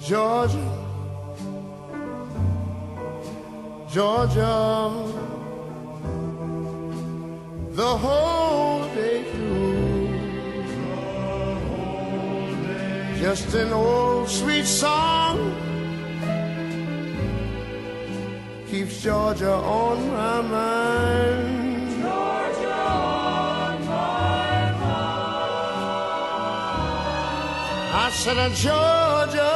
Georgia, Georgia, the whole day through. Just an old sweet song keeps Georgia on my mind. Georgia on my mind. I said, Georgia,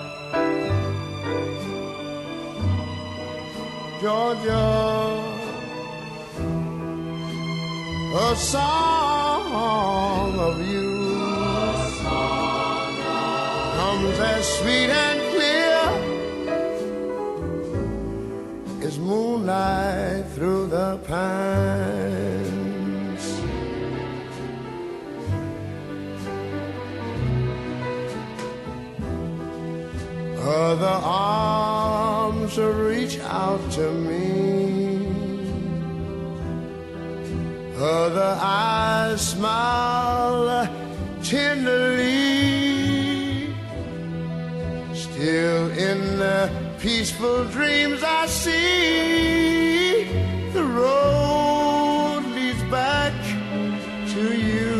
Georgia, a song of you comes as sweet and clear as moonlight through the pines. Other arms reach out to me, other eyes smile tenderly. Still in the peaceful dreams I see the road leads back to you.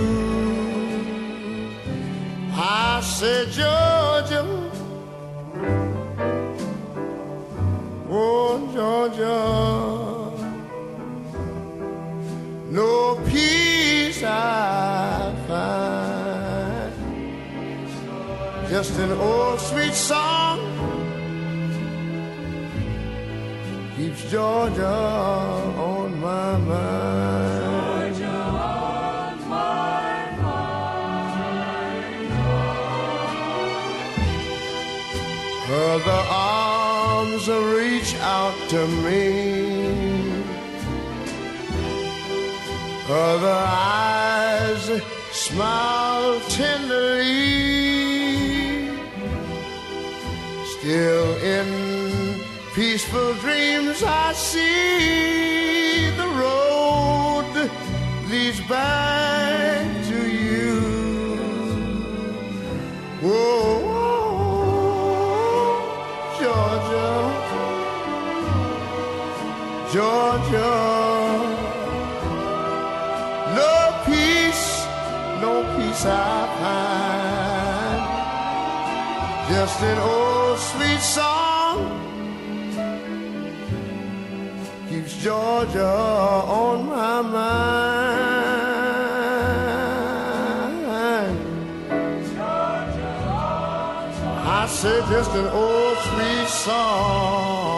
I said, Georgia, oh Georgia, no peace I find, just an old sweet song keeps Georgia on my mind. Georgia on my mind. Other arms reach out to me, other eyes smile tenderly. Still in peaceful dreams I see the road leads back to you. Whoa, Georgia, Georgia, no peace I find, just an old sweet song keeps Georgia on my mind. Georgia on my mind. I said just an old sweet song